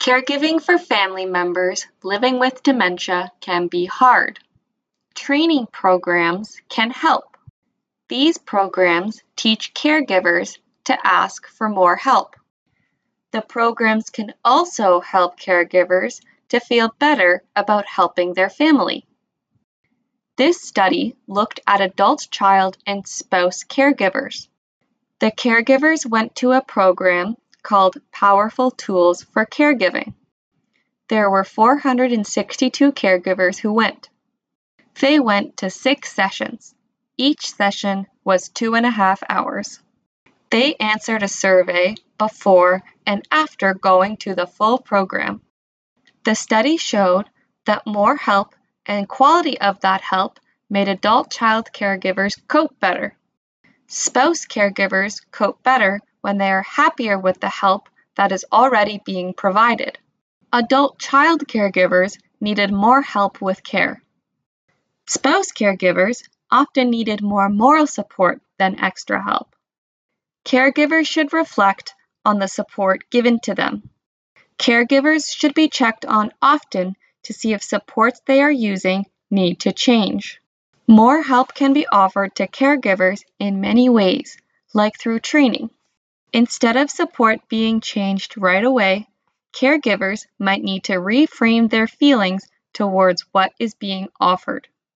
Caregiving for family members living with dementia can be hard. Training programs can help. These programs teach caregivers to ask for more help. The programs can also help caregivers to feel better about helping their family. This study looked at adult, child, and spouse caregivers. The caregivers went to a program called Powerful Tools for Caregiving. There were 462 caregivers who went. They went to 6 sessions. Each session was 2.5 hours. They answered a survey before and after going to the full program. The study showed that more help and quality of that help made adult-child caregivers cope better. Spouse caregivers cope better when they are happier with the help that is already being provided. Adult-child caregivers needed more help with care. Spouse caregivers often needed more moral support than extra help. Caregivers should reflect on the support given to them. Caregivers should be checked on often to see if supports they are using need to change. More help can be offered to caregivers in many ways, like through training. Instead of support being changed right away, caregivers might need to reframe their feelings towards what is being offered.